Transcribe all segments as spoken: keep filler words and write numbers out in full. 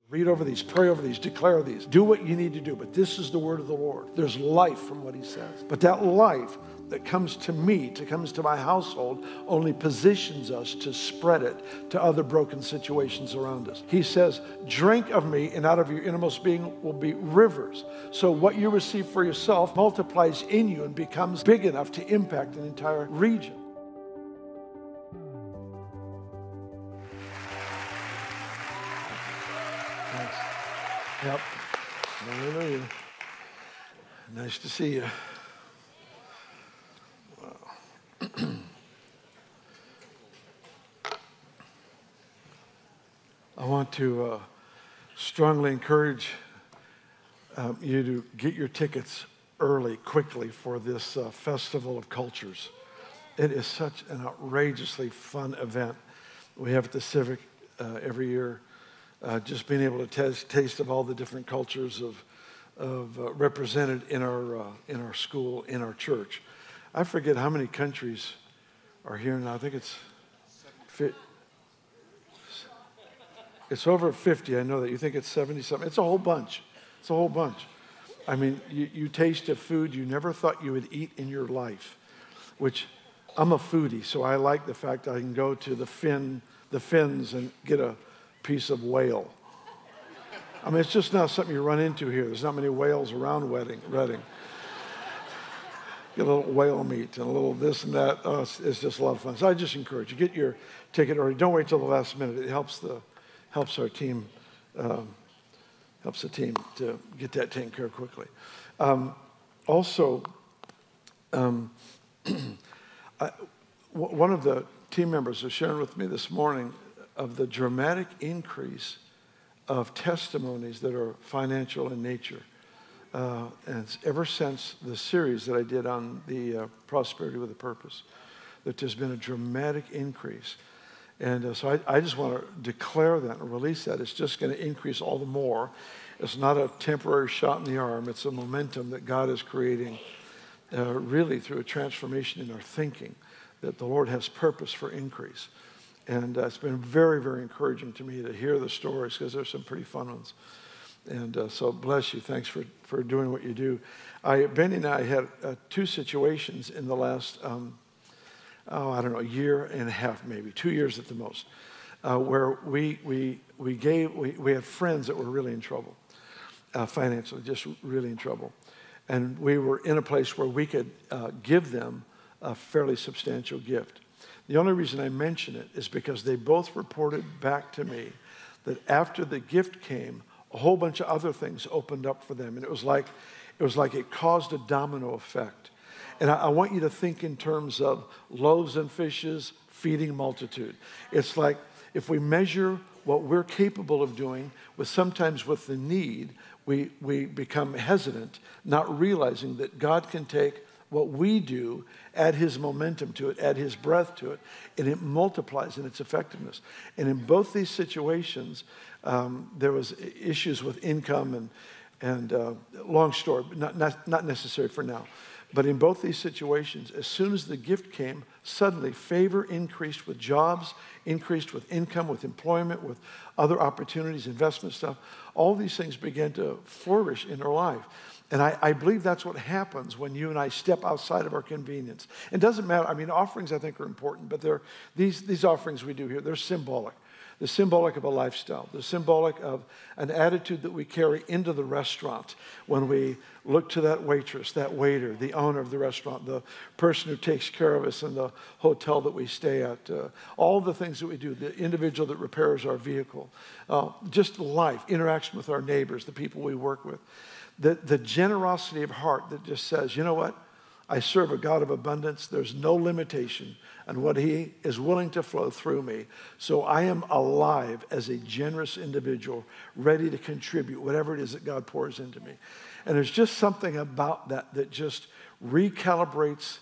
Read over these, pray over these, declare these. Do what you need to do. But this is the word of the Lord. There's life from what he says. But that life that comes to me, that comes to my household, only positions us to spread it to other broken situations around us. He says, drink of me, and out of your innermost being will be rivers. So what you receive for yourself multiplies in you and becomes big enough to impact an entire region. Yep. Hallelujah. Nice to see you. Wow. I want to uh, strongly encourage um, you to get your tickets early, quickly, for this uh, Festival of Cultures. It is such an outrageously fun event we have at the Civic uh, every year. Uh, just being able to taste, taste of all the different cultures of, of uh, represented in our uh, in our school, in our church. I forget how many countries are here now. I think it's fi- it's over fifty. I know that. You think it's seventy something? It's a whole bunch. It's a whole bunch. I mean, you, you taste of food you never thought you would eat in your life. Which I'm a foodie, so I like the fact I can go to the Finn, the Finns, and get a piece of whale. I mean, it's just not something you run into here. There's not many whales around Reading. Reading. Get a little whale meat and a little this and that. Oh, it's, it's just a lot of fun. So I just encourage you, get your ticket early. Don't wait till the last minute. It helps the helps our team um, helps the team to get that taken care of quickly. Um, also, um, I, w- one of the team members was sharing with me this morning of the dramatic increase of testimonies that are financial in nature. Uh, and it's ever since the series that I did on the uh, Prosperity with a Purpose, that there's been a dramatic increase. And uh, so I, I just want to declare that and release that. It's just going to increase all the more. It's not a temporary shot in the arm. It's a momentum that God is creating uh, really through a transformation in our thinking, that the Lord has purpose for increase. And uh, it's been very, very encouraging to me to hear the stories, because there's some pretty fun ones. And uh, so bless you. Thanks for, for doing what you do. I, Benny and I had uh, two situations in the last, um, oh, I don't know, a year and a half, maybe, two years at the most, uh, where we we we gave, we, we had friends that were really in trouble, uh, financially, just really in trouble. And we were in a place where we could uh, give them a fairly substantial gift. The only reason I mention it is because they both reported back to me that after the gift came, a whole bunch of other things opened up for them. And it was like it was like it caused a domino effect. And I, I want you to think in terms of loaves and fishes feeding multitude. It's like if we measure what we're capable of doing with sometimes with the need, we, we become hesitant, not realizing that God can take what we do, add his momentum to it, add his breath to it, and it multiplies in its effectiveness. And in both these situations, um, there was issues with income and, and uh, long story, but not, not, not necessary for now. But in both these situations, as soon as the gift came, suddenly favor increased with jobs, increased with income, with employment, with other opportunities, investment stuff. All these things began to flourish in our life. And I, I believe that's what happens when you and I step outside of our convenience. It doesn't matter. I mean, offerings I think are important, but they're, these, these offerings we do here, they're symbolic. They're symbolic of a lifestyle. They're symbolic of an attitude that we carry into the restaurant when we look to that waitress, that waiter, the owner of the restaurant, the person who takes care of us in the hotel that we stay at, uh, all the things that we do, the individual that repairs our vehicle, uh, just life, interaction with our neighbors, the people we work with. The, the generosity of heart that just says, you know what? I serve a God of abundance. There's no limitation on what he is willing to flow through me. So I am alive as a generous individual, ready to contribute whatever it is that God pours into me. And there's just something about that that just recalibrates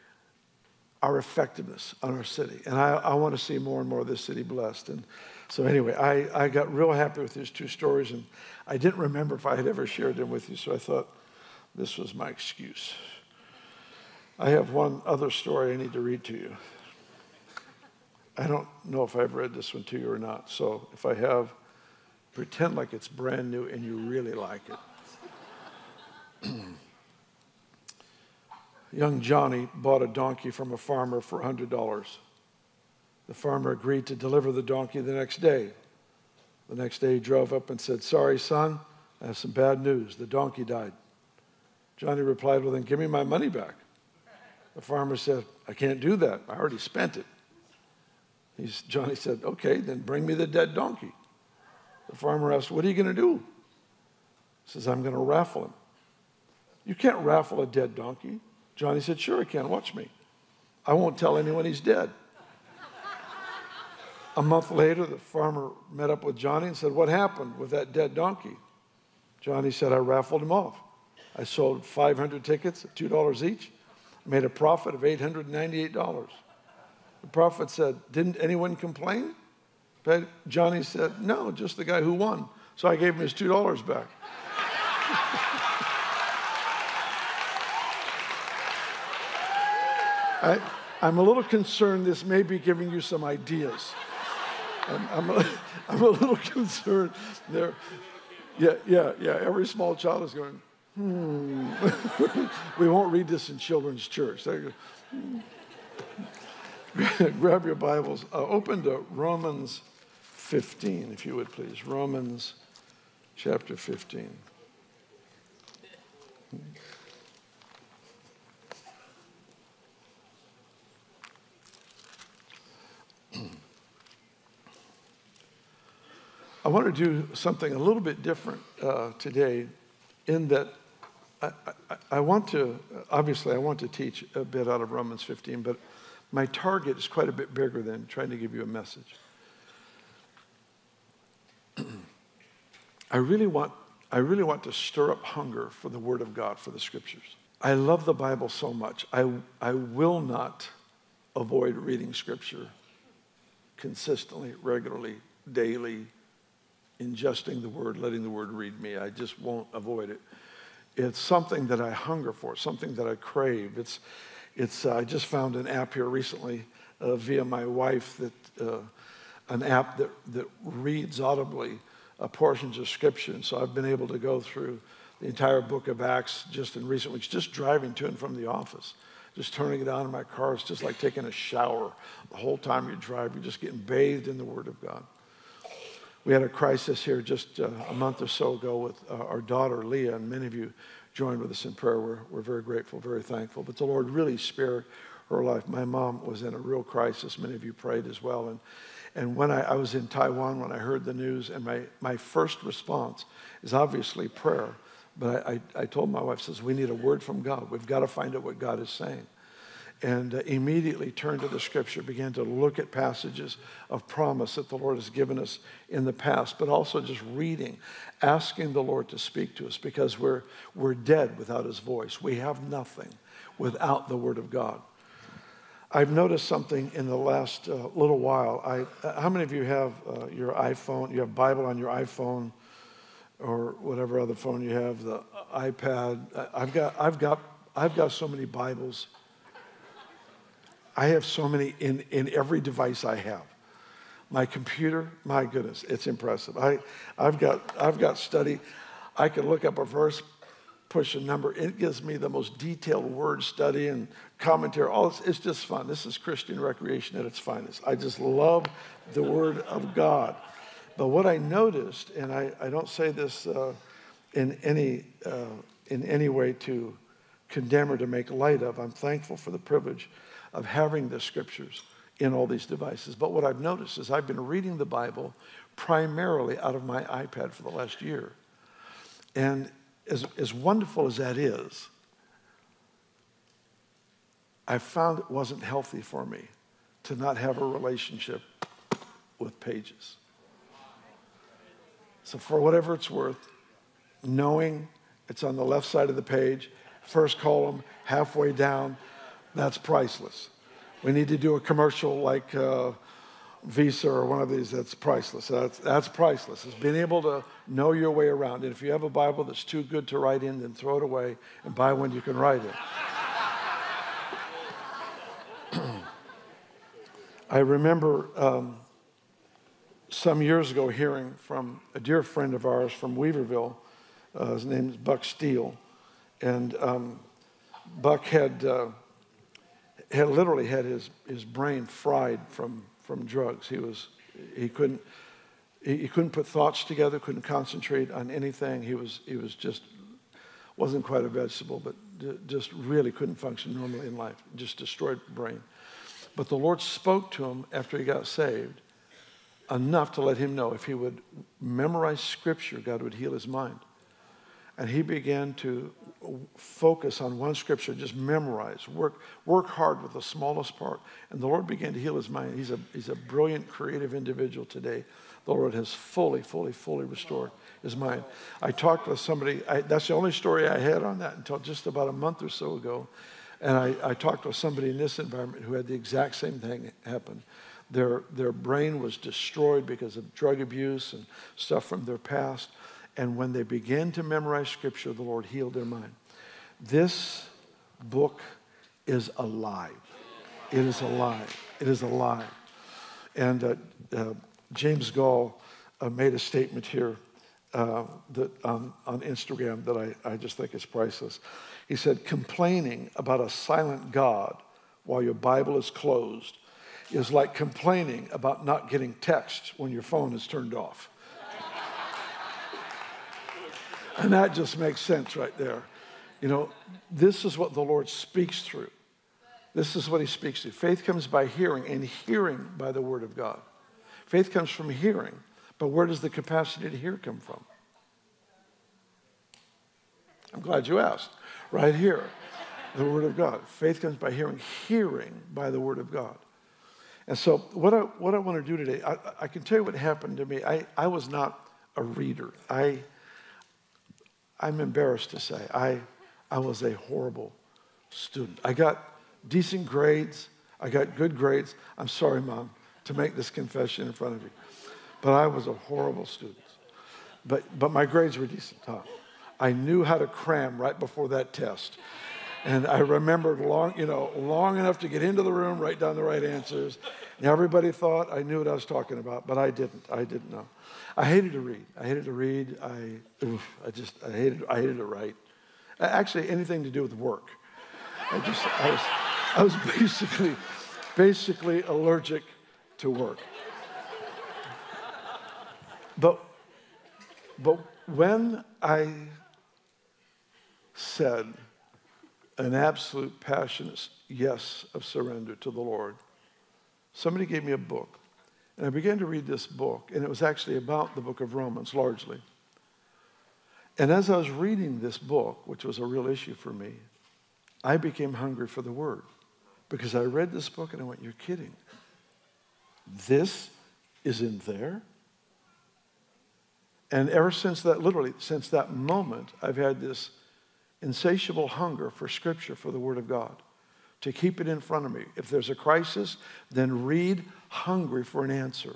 our effectiveness on our city. And I, I want to see more and more of this city blessed. And so anyway, I, I got real happy with these two stories, and I didn't remember if I had ever shared them with you, so I thought this was my excuse. I have one other story I need to read to you. I don't know if I've read this one to you or not, so if I have, Pretend like it's brand new and you really like it. Young Johnny bought a donkey from a farmer for one hundred dollars. The farmer agreed to deliver the donkey the next day. The next day he drove up and said, "Sorry, son, I have some bad news. The donkey died." Johnny replied, "Well, then give me my money back." The farmer said, "I can't do that. I already spent it." He's, Johnny said, "Okay, then bring me the dead donkey." The farmer asked, "What are you going to do?" He says, "I'm going to raffle him." "You can't raffle a dead donkey." Johnny said, "Sure I can. Watch me. I won't tell anyone he's dead." A month later, the farmer met up with Johnny and said, "What happened with that dead donkey?" Johnny said, "I raffled him off. I sold five hundred tickets at two dollars each, made a profit of eight hundred ninety-eight dollars. The prophet said, "Didn't anyone complain?" But Johnny said, "No, just the guy who won." So I gave him his two dollars back. I, I'm a little concerned this may be giving you some ideas. I'm, I'm, a, I'm a little concerned there. Yeah, yeah, yeah. Every small child is going, hmm. We won't read this in children's church. They go, hmm. Grab your Bibles. Uh, open to Romans fifteen, if you would please. Romans chapter fifteen. I want to do something a little bit different uh, today in that I, I, I want to, obviously I want to teach a bit out of Romans fifteen, but my target is quite a bit bigger than trying to give you a message. I really want, I really want to stir up hunger for the Word of God, for the Scriptures. I love the Bible so much. I, I will not avoid reading Scripture consistently, regularly, daily, ingesting the Word, letting the Word read me. I just won't avoid it. It's something that I hunger for, something that I crave. It's, it's. Uh, I just found an app here recently uh, via my wife, that uh, an app that, that reads audibly uh, portions of Scripture. And so I've been able to go through the entire book of Acts just in recent weeks, just driving to and from the office. Just turning it on in my car. It's just like taking a shower. The whole time you drive, you're just getting bathed in the Word of God. We had a crisis here just uh, a month or so ago with uh, our daughter, Leah, and many of you joined with us in prayer. We're, we're very grateful, very thankful. But the Lord really spared her life. My mom was in a real crisis. Many of you prayed as well. And, and when I, I was in Taiwan, when I heard the news, and my, my first response is obviously prayer. But I, I, I told my wife, says, we need a word from God. We've got to find out what God is saying. And uh, immediately turned to the Scripture, began to look at passages of promise that the Lord has given us in the past, but also just reading, asking the Lord to speak to us, because we're, we're dead without His voice. We have nothing without the Word of God. I've noticed something in the last uh, little while. I, uh, how many of you have uh, your iPhone, you have Bible on your iPhone or whatever other phone you have, the iPad? I've got, I've got, I've got so many Bibles. I have so many in, in every device I have. My computer, my goodness, it's impressive. I, I've got, I've got study. I can look up a verse, push a number. It gives me the most detailed word study and commentary. All it's, it's just fun. This is Christian recreation at its finest. I just love the Word of God. But what I noticed, and I, I don't say this uh, in any uh, in any way to condemn or to make light of. I'm thankful for the privilege of having the Scriptures in all these devices. But what I've noticed is I've been reading the Bible primarily out of my iPad for the last year. And as, as wonderful as that is, I found it wasn't healthy for me to not have a relationship with pages. So for whatever it's worth, knowing it's on the left side of the page, first column, halfway down, that's priceless. We need to do a commercial like uh, Visa or one of these. That's priceless. That's, that's priceless. It's being able to know your way around. And if you have a Bible that's too good to write in, then throw it away and buy one you can write in. I remember um, some years ago hearing from a dear friend of ours from Weaverville. Uh, his name is Buck Steele. And um, Buck had, uh, had literally had his, his brain fried from, from drugs. He was, he couldn't, he, he couldn't put thoughts together, couldn't concentrate on anything. He was, he was just, wasn't quite a vegetable, but just really couldn't function normally in life. Just destroyed brain. But the Lord spoke to him after he got saved enough to let him know if he would memorize Scripture, God would heal his mind. And he began to focus on one Scripture, just memorize, work, work hard with the smallest part. And the Lord began to heal his mind. He's a, he's a brilliant, creative individual today. The Lord has fully, fully, fully restored his mind. I talked with somebody, I, that's the only story I had on that until just about a month or so ago. And I, I talked with somebody in this environment who had the exact same thing happen. Their, their brain was destroyed because of drug abuse and stuff from their past. And when they began to memorize Scripture, the Lord healed their mind. This book is alive. It is alive. It is alive. And uh, uh, James Gall uh, made a statement here uh, that um, on Instagram that I, I just think is priceless. He said, complaining about a silent God while your Bible is closed is like complaining about not getting text when your phone is turned off. And that just makes sense right there. You know, this is what the Lord speaks through. This is what he speaks through. Faith comes by hearing, and hearing by the word of God. Faith comes from hearing, but where does the capacity to hear come from? I'm glad you asked. Right here, the word of God. Faith comes by hearing, hearing by the word of God. And so what I, what I want to do today, I, I can tell you what happened to me. I, I was not a reader. I... I'm embarrassed to say, I, I was a horrible student. I got decent grades. I got good grades. I'm sorry, Mom, to make this confession in front of you. But I was a horrible student. But, but my grades were decent, huh? I knew how to cram right before that test. And I remembered long, you know, long enough to get into the room, write down the right answers. And everybody thought I knew what I was talking about, but I didn't. I didn't know. I hated to read. I hated to read. I, oof, I just, I hated, I hated to write. Actually, anything to do with work. I just, I was, I was basically, basically allergic to work. But, but when I said an absolute passionate yes of surrender to the Lord, somebody gave me a book. And I began to read this book, and it was actually about the book of Romans, largely. And as I was reading this book, which was a real issue for me, I became hungry for the Word. Because I read this book, and I went, you're kidding. This is in there? And ever since that, literally, since that moment, I've had this insatiable hunger for Scripture, for the Word of God, to keep it in front of me. If there's a crisis, then read hungry for an answer.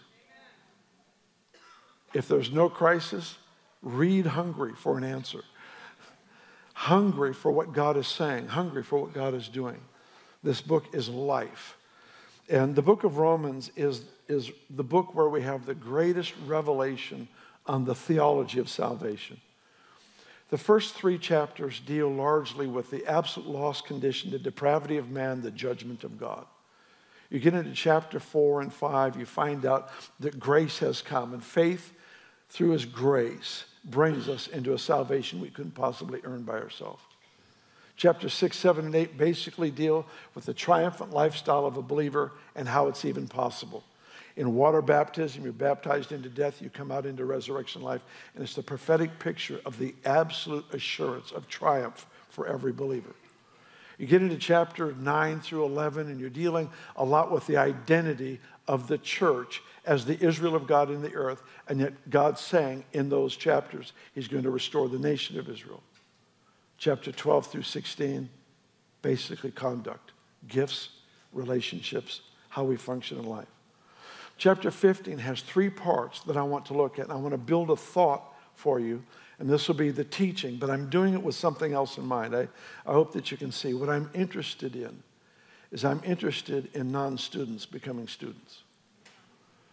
If there's no crisis, read hungry for an answer. Hungry for what God is saying, hungry for what God is doing. This book is life. And the book of Romans is, is the book where we have the greatest revelation on the theology of salvation. The first three chapters deal largely with the absolute lost condition, the depravity of man, the judgment of God. You get into chapter four and five, you find out that grace has come, and faith through his grace brings us into a salvation we couldn't possibly earn by ourselves. Chapter six, seven, and eight basically deal with the triumphant lifestyle of a believer and how it's even possible. In water baptism, you're baptized into death, you come out into resurrection life, and it's the prophetic picture of the absolute assurance of triumph for every believer. You get into chapter nine through eleven, and you're dealing a lot with the identity of the church as the Israel of God in the earth, and yet God's saying in those chapters, he's going to restore the nation of Israel. Chapter twelve through sixteen, basically conduct, gifts, relationships, how we function in life. Chapter fifteen has three parts that I want to look at, and I want to build a thought for you, and this will be the teaching, but I'm doing it with something else in mind. I, I hope that you can see. What I'm interested in is I'm interested in non-students becoming students.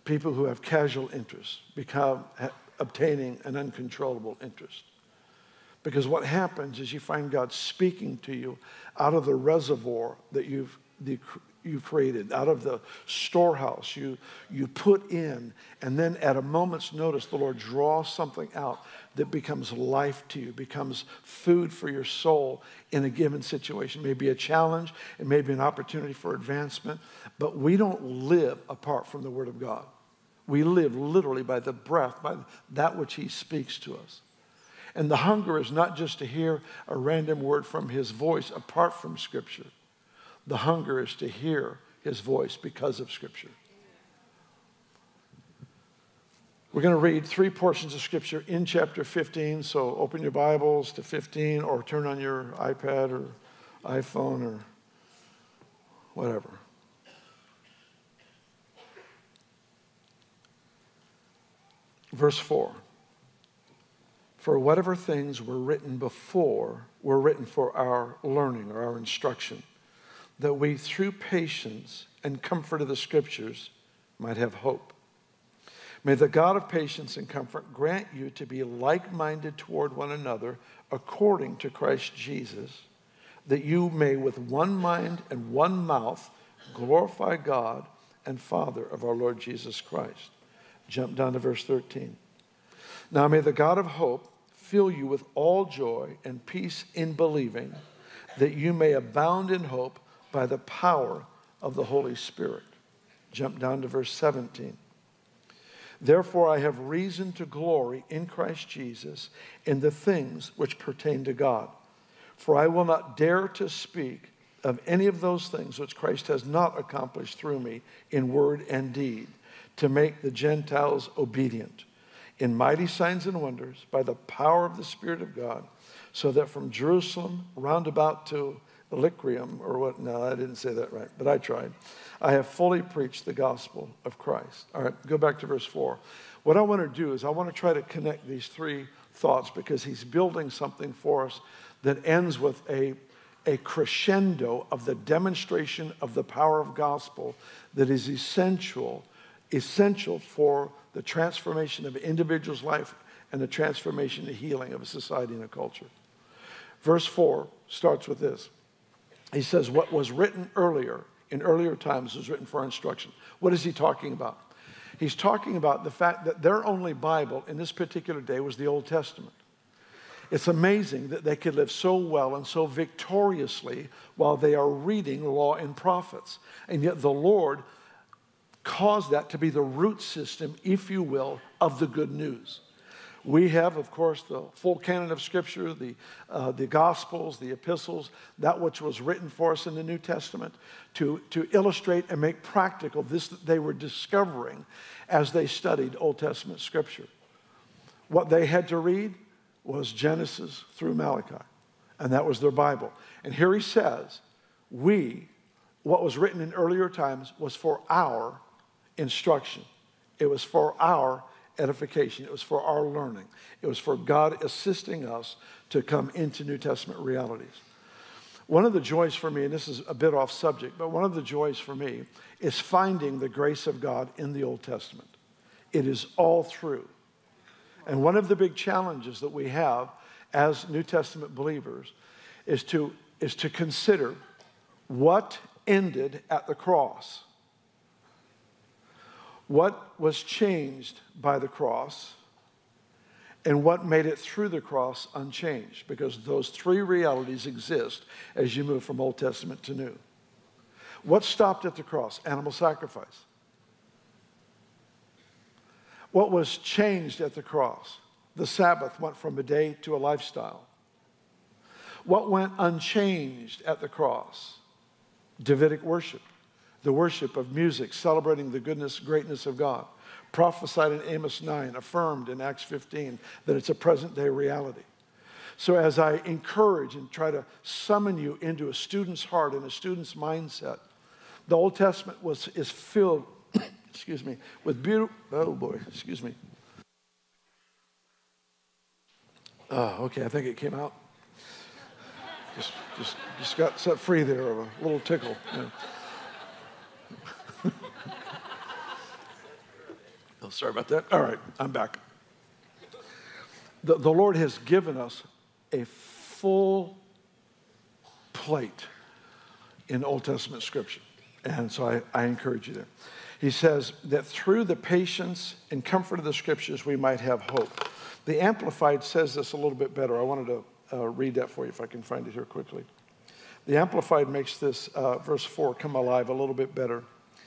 people who have casual interests become ha- obtaining an uncontrollable interest. Because what happens is you find God speaking to you out of the reservoir that you've, the, you've created, out of the storehouse you, you put in, and then at a moment's notice, the Lord draws something out that becomes life to you, becomes food for your soul in a given situation. It may be a challenge, it may be an opportunity for advancement, but we don't live apart from the Word of God. We live literally by the breath, by that which He speaks to us. And the hunger is not just to hear a random word from His voice apart from Scripture. The hunger is to hear His voice because of Scripture. We're going to read three portions of Scripture in chapter fifteen, so open your Bibles to fifteen or turn on your iPad or iPhone or whatever. Verse four. For whatever things were written before were written for our learning or our instruction, that we through patience and comfort of the Scriptures might have hope. May the God of patience and comfort grant you to be like-minded toward one another according to Christ Jesus, that you may with one mind and one mouth glorify God and Father of our Lord Jesus Christ. Jump down to verse thirteen. Now may the God of hope fill you with all joy and peace in believing, that you may abound in hope by the power of the Holy Spirit. Jump down to verse seventeen. Therefore I have reason to glory in Christ Jesus in the things which pertain to God. For I will not dare to speak of any of those things which Christ has not accomplished through me in word and deed, to make the Gentiles obedient, in mighty signs and wonders, by the power of the Spirit of God, so that from Jerusalem round about to Illyricum, or what, no, I didn't say that right, but I tried. I have fully preached the gospel of Christ. All right, go back to verse four. What I want to do is I want to try to connect these three thoughts because he's building something for us that ends with a, a crescendo of the demonstration of the power of gospel that is essential, essential for the transformation of an individual's life and the transformation and healing of a society and a culture. Verse four starts with this. He says, what was written earlier, in earlier times, was written for our instruction. What is he talking about? He's talking about the fact that their only Bible in this particular day was the Old Testament. It's amazing that they could live so well and so victoriously while they are reading law and prophets. And yet the Lord caused that to be the root system, if you will, of the good news. We have, of course, the full canon of Scripture, the, uh, the Gospels, the epistles, that which was written for us in the New Testament to, to illustrate and make practical this that they were discovering as they studied Old Testament Scripture. What they had to read was Genesis through Malachi, and that was their Bible. And here he says, we, what was written in earlier times was for our instruction. It was for our edification. It was for our learning. It was for God assisting us to come into New Testament realities. One of the joys for me, and this is a bit off subject, but one of the joys for me is finding the grace of God in the Old Testament. It is all through. And one of the big challenges that we have as New Testament believers is to, is to consider what ended at the cross. What was changed by the cross and what made it through the cross unchanged, because those three realities exist as you move from Old Testament to New. What stopped at the cross? Animal sacrifice. What was changed at the cross? The Sabbath went from a day to a lifestyle. What went unchanged at the cross? Davidic worship. The worship of music, celebrating the goodness, greatness of God. Prophesied in Amos nine, affirmed in Acts fifteen, that it's a present-day reality. So as I encourage and try to summon you into a student's heart and a student's mindset, the Old Testament was, is filled, excuse me, with beautiful, oh boy, excuse me. Oh, okay, I think it came out. Just, just, just got set free there of a little tickle. You know. Oh, sorry about that. All right, I'm back. The, the Lord has given us a full plate in Old Testament Scripture. And so I, I encourage you there. He says that through the patience and comfort of the Scriptures, we might have hope. The Amplified says this a little bit better. I wanted to uh, read that for you if I can find it here quickly. The Amplified makes this uh, verse four come alive a little bit better.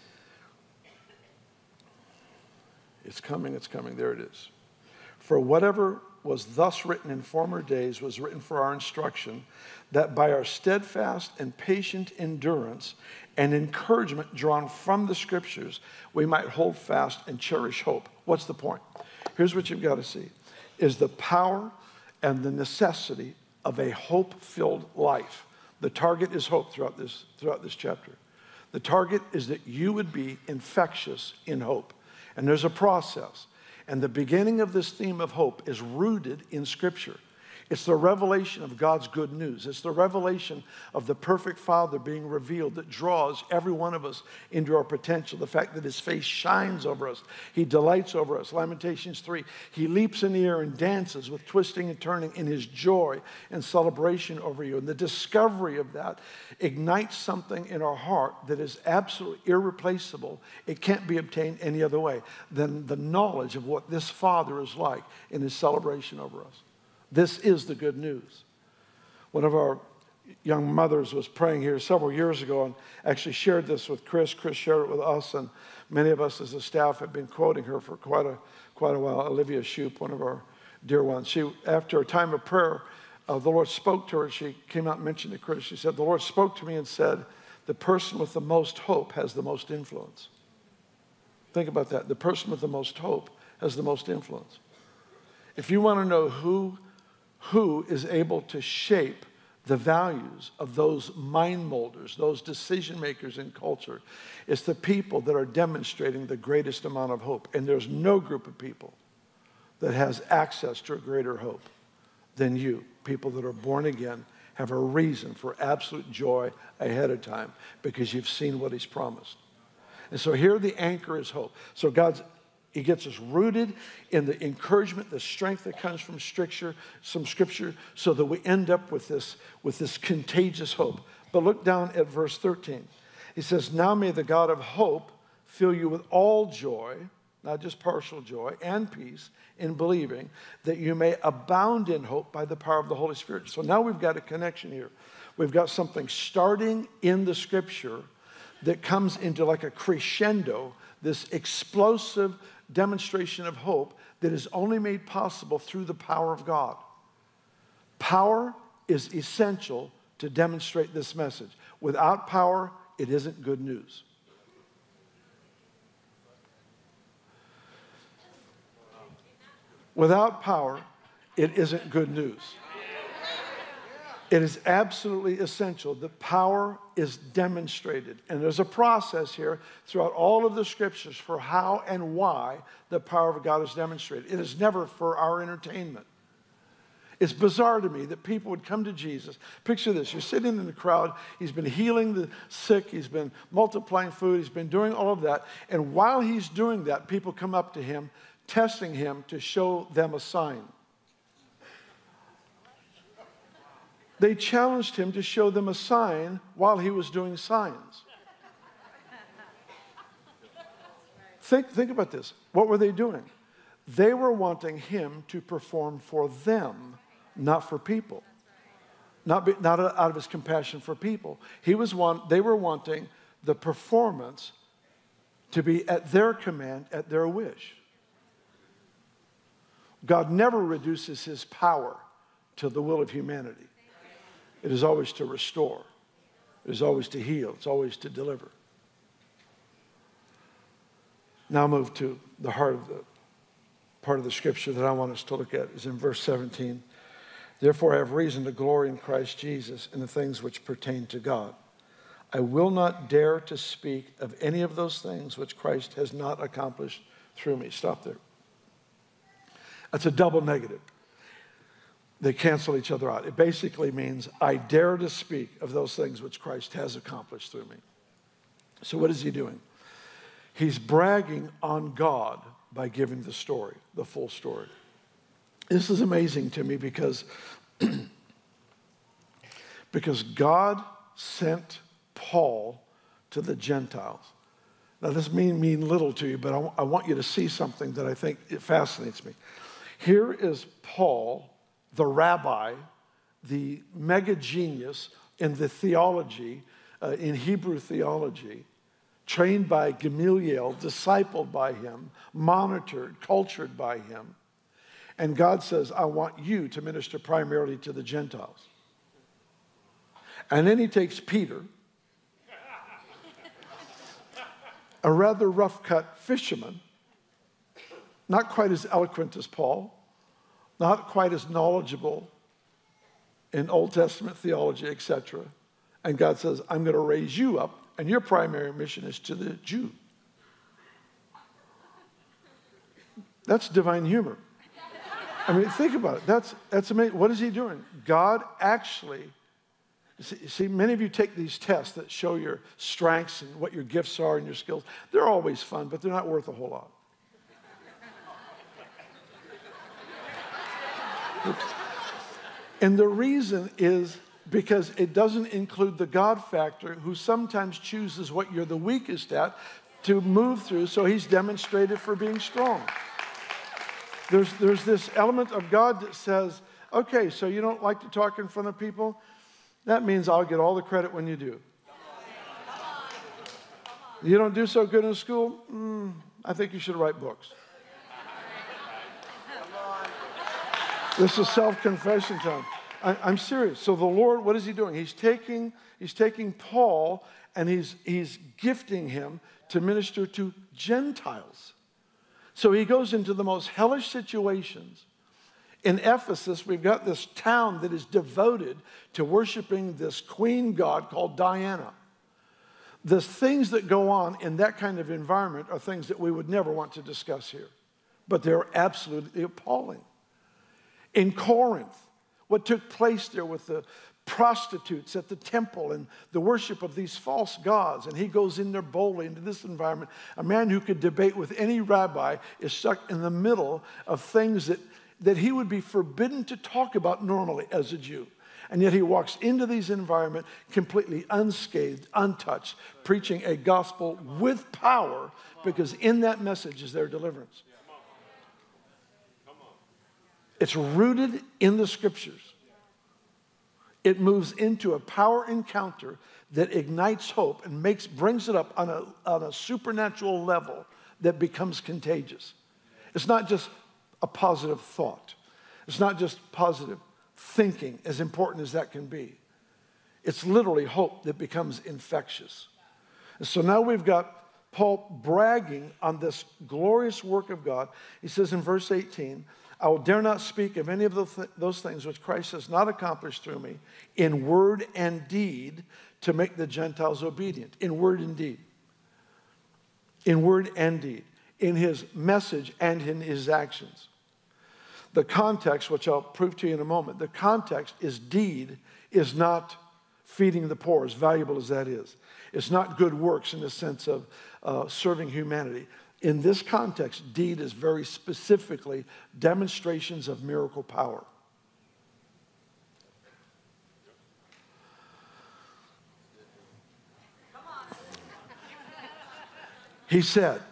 It's coming, it's coming. There it is. For whatever was thus written in former days was written for our instruction, that by our steadfast and patient endurance and encouragement drawn from the Scriptures, we might hold fast and cherish hope. What's the point? Here's what you've got to see, is the power and the necessity of a hope-filled life. The target is hope throughout this, throughout this chapter. The target is that you would be infectious in hope. And there's a process. And the beginning of this theme of hope is rooted in Scripture. It's the revelation of God's good news. It's the revelation of the perfect Father being revealed that draws every one of us into our potential. The fact that his face shines over us. He delights over us. Lamentations three, he leaps in the air and dances with twisting and turning in his joy and celebration over you. And the discovery of that ignites something in our heart that is absolutely irreplaceable. It can't be obtained any other way than the knowledge of what this Father is like in his celebration over us. This is the good news. One of our young mothers was praying here several years ago and actually shared this with Chris. Chris shared it with us, and many of us as a staff have been quoting her for quite a quite a while. Olivia Shoup, one of our dear ones. She, after a time of prayer, uh, the Lord spoke to her. She came out and mentioned to Chris. She said, the Lord spoke to me and said, the person with the most hope has the most influence. Think about that. The person with the most hope has the most influence. If you want to know who Who is able to shape the values of those mind molders, those decision makers in culture? It's the people that are demonstrating the greatest amount of hope. And there's no group of people that has access to a greater hope than you. People that are born again have a reason for absolute joy ahead of time because you've seen what he's promised. And so here the anchor is hope. So God's He gets us rooted in the encouragement, the strength that comes from scripture, some scripture, so that we end up with this, with this contagious hope. But look down at verse thirteen. He says, now may the God of hope fill you with all joy, not just partial joy, and peace in believing, that you may abound in hope by the power of the Holy Spirit. So now we've got a connection here. We've got something starting in the scripture that comes into like a crescendo, this explosive demonstration of hope that is only made possible through the power of God. Power is essential to demonstrate this message. Without power, it isn't good news. Without power, it isn't good news. It is absolutely essential that power is demonstrated. And there's a process here throughout all of the scriptures for how and why the power of God is demonstrated. It is never for our entertainment. It's bizarre to me that people would come to Jesus. Picture this. You're sitting in the crowd. He's been healing the sick. He's been multiplying food. He's been doing all of that. And while he's doing that, people come up to him, testing him to show them a sign. They challenged him to show them a sign while he was doing signs. Think, think about this. What were they doing? They were wanting him to perform for them, not for people. Not, be, not out of his compassion for people. He was want, they were wanting the performance to be at their command, at their wish. God never reduces his power to the will of humanity. It is always to restore. It is always to heal. It's always to deliver. Now move to the heart of the part of the scripture that I want us to look at is in verse seventeen. Therefore I have reason to glory in Christ Jesus in the things which pertain to God. I will not dare to speak of any of those things which Christ has not accomplished through me. Stop there. That's a double negative. They cancel each other out. It basically means I dare to speak of those things which Christ has accomplished through me. So what is he doing? He's bragging on God by giving the story, the full story. This is amazing to me because, because God sent Paul to the Gentiles. Now, this may mean little to you, but I, I want you to see something that I think it fascinates me. Here is Paul, the rabbi, the mega genius in the theology, uh, in Hebrew theology, trained by Gamaliel, discipled by him, monitored, cultured by him. And God says, I want you to minister primarily to the Gentiles. And then he takes Peter, a rather rough-cut fisherman, not quite as eloquent as Paul, not quite as knowledgeable in Old Testament theology, et cetera. And God says, I'm going to raise you up, and your primary mission is to the Jew. That's divine humor. I mean, think about it. That's, that's amazing. What is he doing? God actually, see, see, many of you take these tests that show your strengths and what your gifts are and your skills. They're always fun, but they're not worth a whole lot. And the reason is because it doesn't include the God factor, who sometimes chooses what you're the weakest at to move through, so he's demonstrated for being strong. There's, there's this element of God that says, okay, so you don't like to talk in front of people? That means I'll get all the credit when you do. You don't do so good in school? Mm, I think you should write books. This is self-confession time. I, I'm serious. So the Lord, what is he doing? He's taking, he's taking Paul and he's, he's gifting him to minister to Gentiles. So he goes into the most hellish situations. In Ephesus, we've got this town that is devoted to worshiping this queen god called Diana. The things that go on in that kind of environment are things that we would never want to discuss here. But they're absolutely appalling. In Corinth, what took place there with the prostitutes at the temple and the worship of these false gods, and he goes in there boldly into this environment. A man who could debate with any rabbi is stuck in the middle of things that, that he would be forbidden to talk about normally as a Jew. And yet he walks into these environments completely unscathed, untouched, preaching a gospel with power, because in that message is their deliverance. It's rooted in the scriptures. It moves into a power encounter that ignites hope and makes, brings it up on a, on a supernatural level that becomes contagious. It's not just a positive thought. It's not just positive thinking, as important as that can be. It's literally hope that becomes infectious. And so now we've got Paul bragging on this glorious work of God. He says in verse eighteen, I will dare not speak of any of the th- those things which Christ has not accomplished through me in word and deed to make the Gentiles obedient. In word and deed. In word and deed. In his message and in his actions. The context, which I'll prove to you in a moment, the context is deed is not feeding the poor, as valuable as that is. It's not good works in the sense of uh, serving humanity. In this context, deed is very specifically demonstrations of miracle power. He said,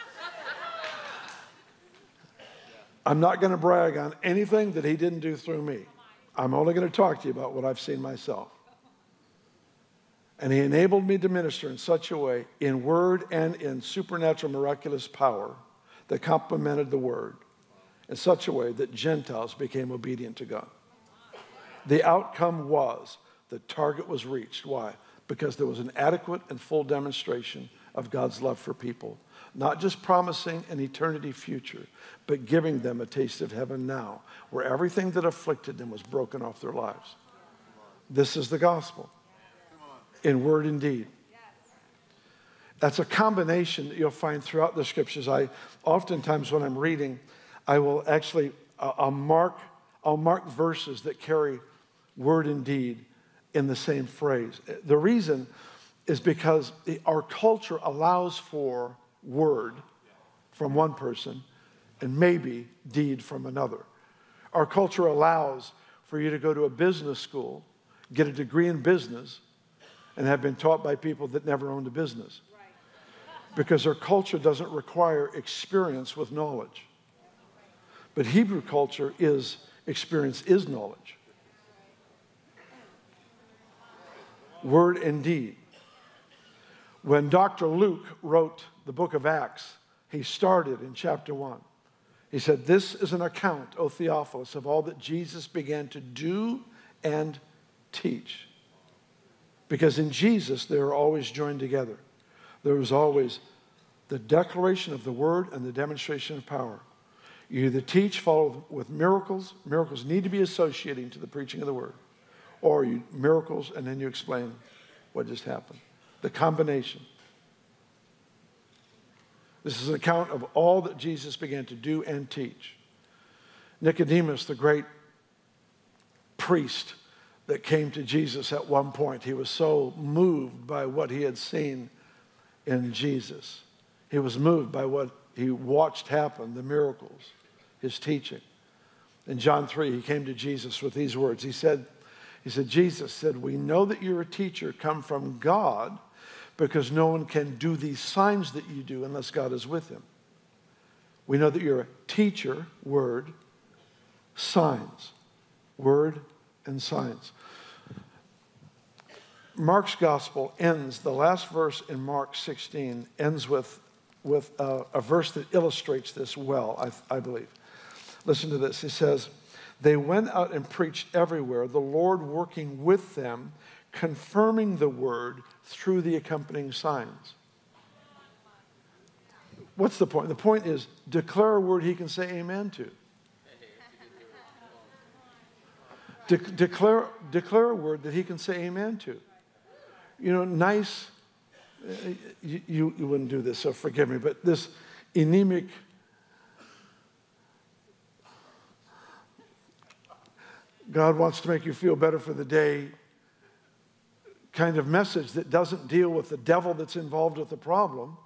I'm not going to brag on anything that he didn't do through me. I'm only going to talk to you about what I've seen myself. And he enabled me to minister in such a way, in word and in supernatural miraculous power, that complemented the word, in such a way that Gentiles became obedient to God. The outcome was the target was reached. Why? Because there was an adequate and full demonstration of God's love for people. Not just promising an eternity future, but giving them a taste of heaven now, where everything that afflicted them was broken off their lives. This is the gospel. In word and deed. That's a combination that you'll find throughout the scriptures. I oftentimes, when I'm reading, I will actually uh, I'll mark I'll mark verses that carry word and deed in the same phrase. The reason is because the, our culture allows for word from one person and maybe deed from another. Our culture allows for you to go to a business school, get a degree in business, and have been taught by people that never owned a business. Because our culture doesn't require experience with knowledge. But Hebrew culture is experience is knowledge. Word and deed. When Doctor Luke wrote the book of Acts, he started in chapter one. He said, "This is an account, O Theophilus, of all that Jesus began to do and teach." Because in Jesus, they are always joined together. There was always the declaration of the word and the demonstration of power. You either teach, follow with miracles. Miracles need to be associating to the preaching of the word. Or you miracles, and then you explain what just happened. The combination. This is an account of all that Jesus began to do and teach. Nicodemus, the great priest that came to Jesus at one point, he was so moved by what he had seen in Jesus. He was moved by what he watched happen, the miracles, his teaching. In John three, he came to Jesus with these words. He said, he said, Jesus said, "We know that you're a teacher come from God, because no one can do these signs that you do unless God is with him. We know that you're a teacher, word, signs, word and signs." Mark's gospel ends, the last verse in Mark sixteen ends with, with a, a verse that illustrates this well, I, I believe. Listen to this. He says, "They went out and preached everywhere, the Lord working with them, confirming the word through the accompanying signs." What's the point? The point is, declare a word he can say amen to. De- declare, declare a word that he can say amen to. You know, nice, you, you, you wouldn't do this, so forgive me, but this anemic, God wants to make you feel better for the day kind of message that doesn't deal with the devil that's involved with the problem,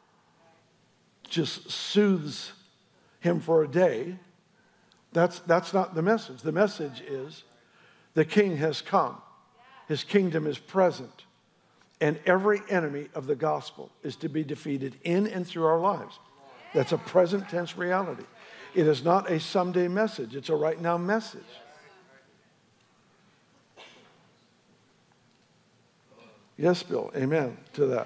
just soothes him for a day. That's, that's not the message. The message is the king has come. His kingdom is present. And every enemy of the gospel is to be defeated in and through our lives. That's a present tense reality. It is not a someday message. It's a right now message. Yes, Bill. Amen to that.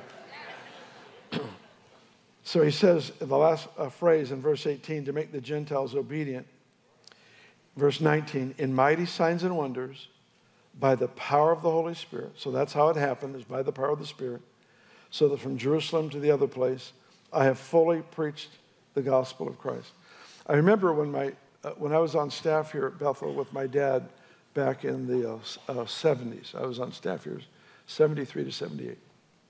So he says, the last uh, phrase in verse eighteen, to make the Gentiles obedient. Verse nineteen, in mighty signs and wonders, by the power of the Holy Spirit. So that's how it happened, is by the power of the Spirit. So that from Jerusalem to the other place, I have fully preached the gospel of Christ. I remember when my uh, when I was on staff here at Bethel with my dad back in the uh, uh, seventies. I was on staff here seventy-three to seventy-eight.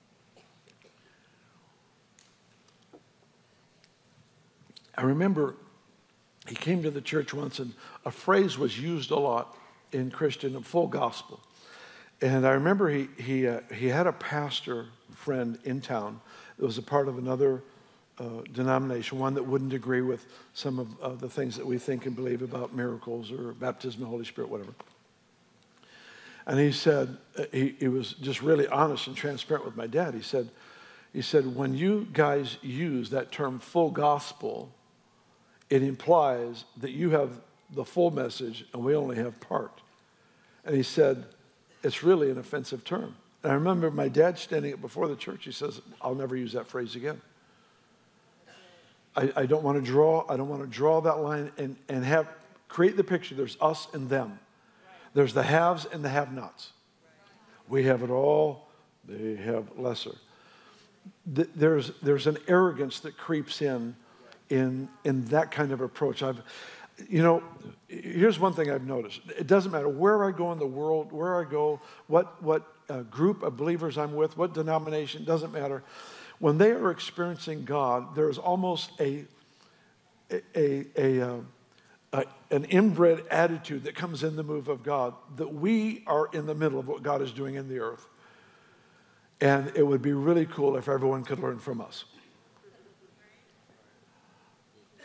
I remember he came to the church once, and a phrase was used a lot in Christian, a full gospel. And I remember he he uh, he had a pastor friend in town that was a part of another uh, denomination, one that wouldn't agree with some of uh, the things that we think and believe about miracles or baptism of the Holy Spirit, whatever. And he said, he, he was just really honest and transparent with my dad. He said, he said, when you guys use that term full gospel, it implies that you have the full message and we only have part. And he said, it's really an offensive term. And I remember my dad standing up before the church. He says, I'll never use that phrase again. I, I don't want to draw, I don't want to draw that line and, and have, create the picture. There's us and them. There's the haves and the have-nots. We have it all. They have lesser. There's, there's an arrogance that creeps in, in in that kind of approach. I've, you know, here's one thing I've noticed. It doesn't matter where I go in the world, where I go, what, what uh, group of believers I'm with, what denomination, doesn't matter. When they are experiencing God, there's almost a, a, a, a uh, Uh, an inbred attitude that comes in the move of God, that we are in the middle of what God is doing in the earth. And it would be really cool if everyone could learn from us.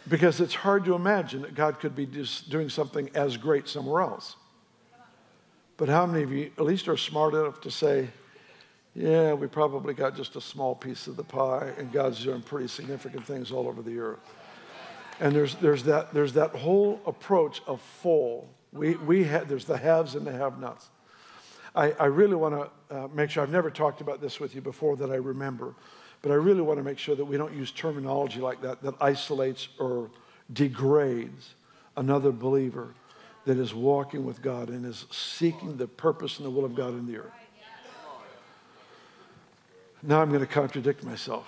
Because it's hard to imagine that God could be just doing something as great somewhere else. But how many of you at least are smart enough to say, yeah, we probably got just a small piece of the pie, and God's doing pretty significant things all over the earth. And there's there's that there's that whole approach of full. We we ha- there's the haves and the have-nots. I, I really want to uh, make sure, I've never talked about this with you before that I remember, but I really want to make sure that we don't use terminology like that that isolates or degrades another believer that is walking with God and is seeking the purpose and the will of God in the earth. Now I'm going to contradict myself.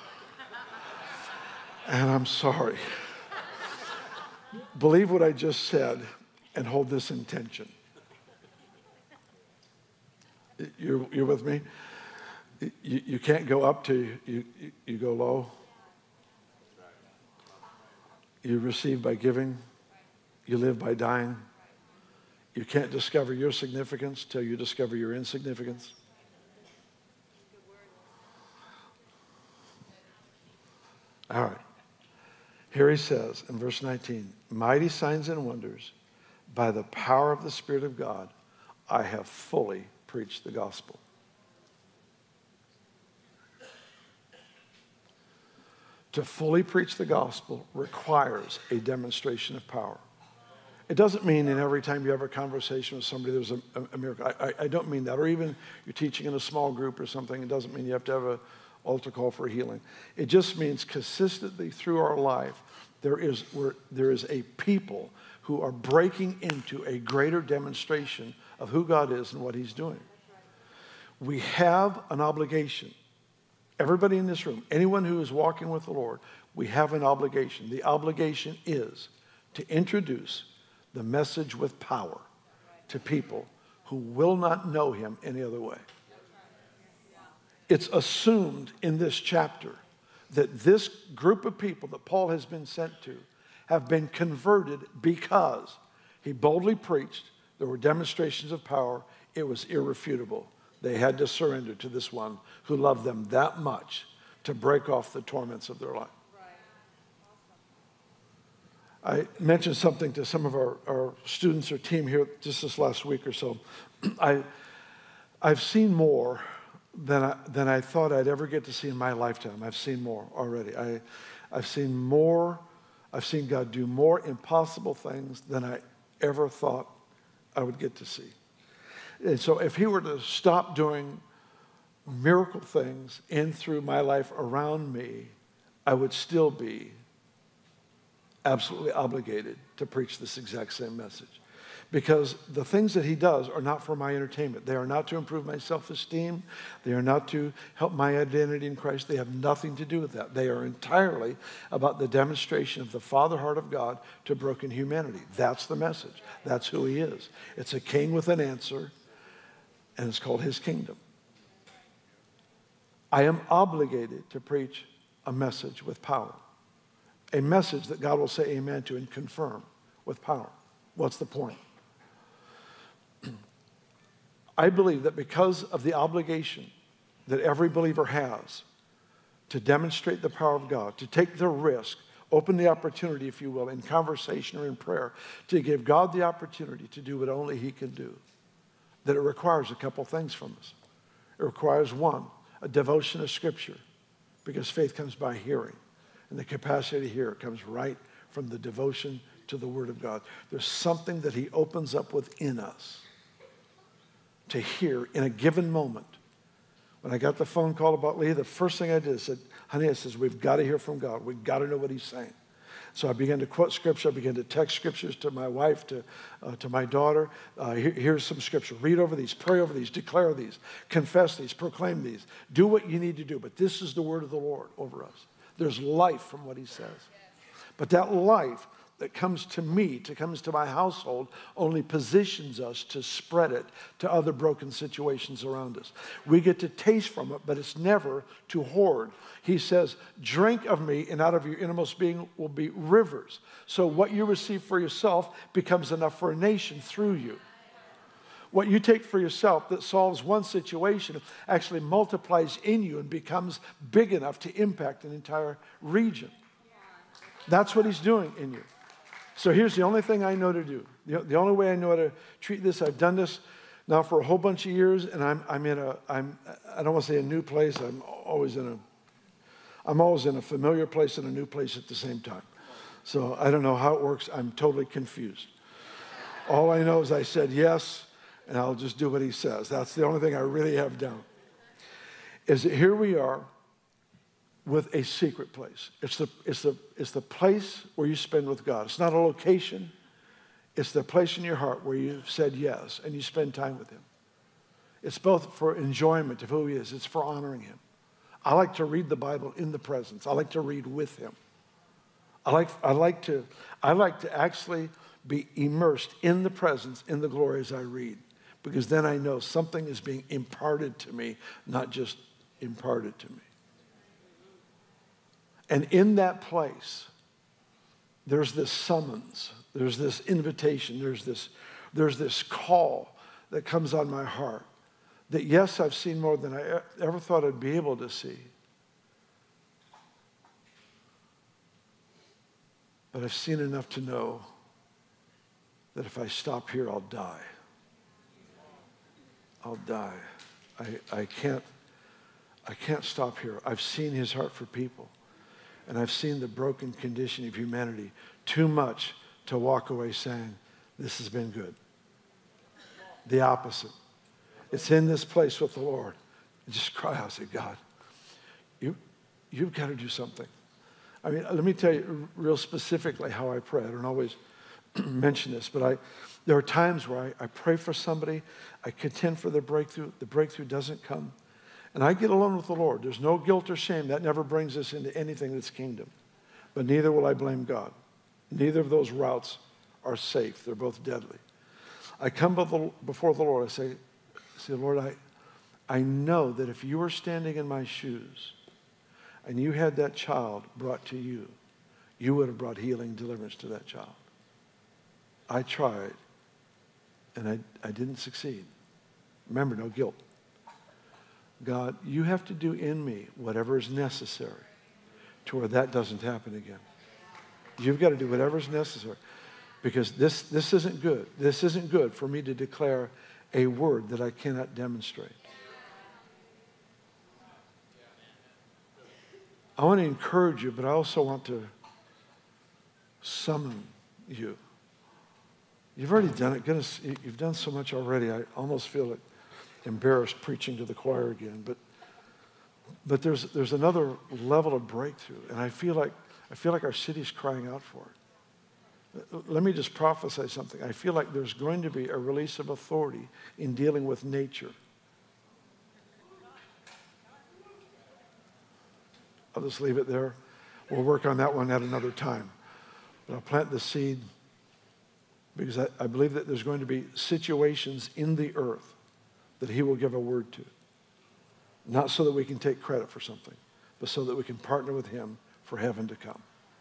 And I'm sorry. Believe what I just said and hold this intention. You're, you're with me? You, you can't go up to, you, you, you go low. You receive by giving. You live by dying. You can't discover your significance till you discover your insignificance. All right. Here he says in verse nineteen, mighty signs and wonders, by the power of the Spirit of God, I have fully preached the gospel. To fully preach the gospel requires a demonstration of power. It doesn't mean in every time you have a conversation with somebody there's a, a, a miracle. I, I, I don't mean that. Or even you're teaching in a small group or something, it doesn't mean you have to have a altar call for healing. It just means consistently through our life, there is, we're, there is a people who are breaking into a greater demonstration of who God is and what he's doing. We have an obligation. Everybody in this room, anyone who is walking with the Lord, we have an obligation. The obligation is to introduce the message with power to people who will not know him any other way. It's assumed in this chapter that this group of people that Paul has been sent to have been converted because he boldly preached. There were demonstrations of power. It was irrefutable. They had to surrender to this one who loved them that much to break off the torments of their life. I mentioned something to some of our, our students or team here just this last week or so. I, I've seen more than I, than I thought I'd ever get to see in my lifetime. I've seen more already. I, I've seen more, I've seen God do more impossible things than I ever thought I would get to see. And so if he were to stop doing miracle things in through my life around me, I would still be absolutely obligated to preach this exact same message. Because the things that he does are not for my entertainment. They are not to improve my self-esteem. They are not to help my identity in Christ. They have nothing to do with that. They are entirely about the demonstration of the Father heart of God to broken humanity. That's the message. That's who he is. It's a king with an answer, and it's called his kingdom. I am obligated to preach a message with power. A message that God will say amen to and confirm with power. What's the point? I believe that because of the obligation that every believer has to demonstrate the power of God, to take the risk, open the opportunity, if you will, in conversation or in prayer, to give God the opportunity to do what only he can do, that it requires a couple things from us. It requires, one, a devotion to Scripture, because faith comes by hearing, and the capacity to hear comes right from the devotion to the Word of God. There's something that he opens up within us to hear in a given moment. When I got the phone call about Leah, the first thing I did is said, honey, I says, we've got to hear from God. We've got to know what he's saying. So I began to quote Scripture. I began to text Scriptures to my wife, to, uh, to my daughter. Uh, here, here's some Scripture. Read over these, pray over these, declare these, confess these, proclaim these. Do what you need to do. But this is the word of the Lord over us. There's life from what he says. But that life that comes to me, to comes to my household, only positions us to spread it to other broken situations around us. We get to taste from it, but it's never to hoard. He says, drink of me, and out of your innermost being will be rivers. So what you receive for yourself becomes enough for a nation through you. What you take for yourself that solves one situation actually multiplies in you and becomes big enough to impact an entire region. That's what he's doing in you. So here's the only thing I know to do. The, the only way I know how to treat this, I've done this now for a whole bunch of years, and I'm, I'm in a, I'm, I don't want to say a new place. I'm always in a, I'm always in a familiar place and a new place at the same time. So I don't know how it works. I'm totally confused. All I know is I said yes, and I'll just do what he says. That's the only thing I really have down. Is that here we are with a secret place. It's the, it's the, it's the place where you spend with God. It's not a location. It's the place in your heart where you've said yes and you spend time with him. It's both for enjoyment of who he is. It's for honoring him. I like to read the Bible in the presence. I like to read with him. I like, I like to, I like to actually be immersed in the presence, in the glory as I read, because then I know something is being imparted to me, not just imparted to me. And in that place, there's this summons, there's this invitation, there's this, there's this call that comes on my heart that, yes, I've seen more than I ever thought I'd be able to see. But I've seen enough to know that if I stop here, I'll die. I'll die. I, I can't, I can't stop here. I've seen his heart for people. And I've seen the broken condition of humanity too much to walk away saying, this has been good. The opposite. It's in this place with the Lord. And just cry out, say, God, you, you've got to do something. I mean, let me tell you real specifically how I pray. I don't always mention this, but I, there are times where I, I pray for somebody, I contend for their breakthrough, the breakthrough doesn't come. And I get alone with the Lord. There's no guilt or shame. That never brings us into anything that's kingdom. But neither will I blame God. Neither of those routes are safe. They're both deadly. I come before the Lord. I say, I say, Lord, I, I know that if you were standing in my shoes and you had that child brought to you, you would have brought healing, deliverance to that child. I tried, and I, I didn't succeed. Remember, no guilt. God, you have to do in me whatever is necessary to where that doesn't happen again. You've got to do whatever is necessary, because this, this isn't good. This isn't good for me to declare a word that I cannot demonstrate. I want to encourage you, but I also want to summon you. You've already done it. Goodness, you've done so much already. I almost feel it. Embarrassed preaching to the choir again, but but there's there's another level of breakthrough, and I feel like I feel like our city's crying out for it. Let me just prophesy something. I feel like there's going to be a release of authority in dealing with nature. I'll just leave it there. We'll work on that one at another time. But I'll plant the seed because I, I believe that there's going to be situations in the earth that he will give a word to. Not so that we can take credit for something, but so that we can partner with him for heaven to come.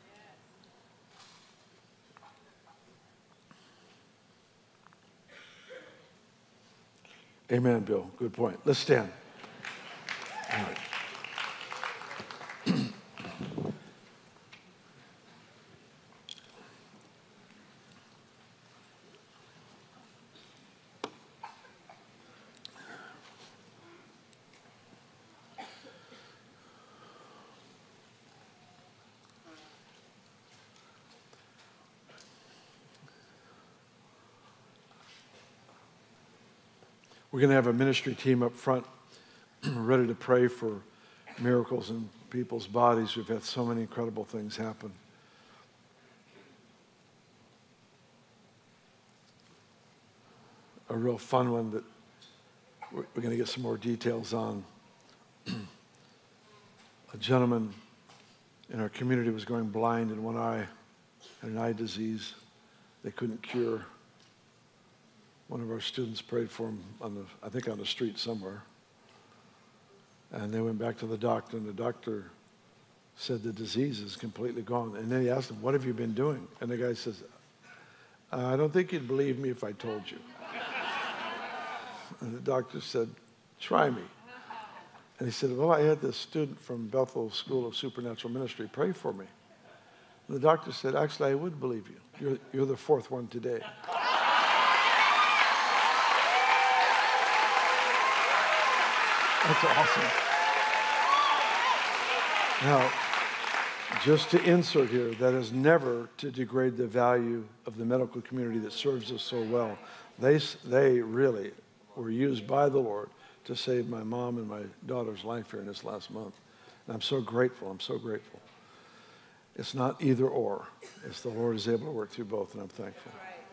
Amen, Bill. Good point. Let's stand. All right. We're going to have a ministry team up front ready to pray for miracles in people's bodies. We've had so many incredible things happen. A real fun one that we're going to get some more details on. A gentleman in our community was going blind in one eye, had an eye disease they couldn't cure. One of our students prayed for him on the, I think on the street somewhere. And they went back to the doctor, and the doctor said the disease is completely gone. And then he asked him, what have you been doing? And the guy says, I don't think you'd believe me if I told you. And the doctor said, try me. And he said, well, I had this student from Bethel School of Supernatural Ministry pray for me. The doctor said, actually, I would believe you. You're, you're the fourth one today. That's awesome. Now, just to insert here, that is never to degrade the value of the medical community that serves us so well. They, they really were used by the Lord to save my mom and my daughter's life here in this last month. And I'm so grateful. I'm so grateful. It's not either or. It's the Lord is able to work through both, and I'm thankful.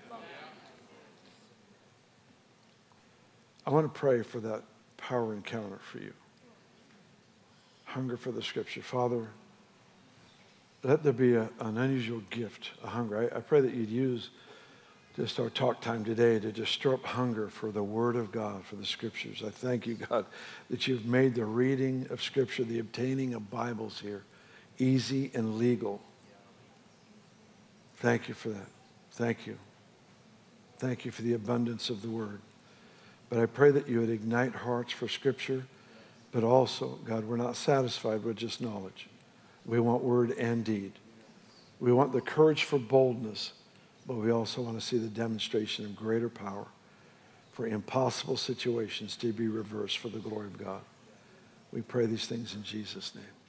I want to pray for that power encounter for you. Hunger for the Scripture. Father, let there be a, an unusual gift, a hunger. I, I pray that you'd use just our talk time today to just stir up hunger for the Word of God, for the Scriptures. I thank you, God, that you've made the reading of Scripture, the obtaining of Bibles here, easy and legal. Thank you for that. Thank you. Thank you for the abundance of the Word. But I pray that you would ignite hearts for Scripture, but also, God, we're not satisfied with just knowledge. We want word and deed. We want the courage for boldness, but we also want to see the demonstration of greater power for impossible situations to be reversed for the glory of God. We pray these things in Jesus' name.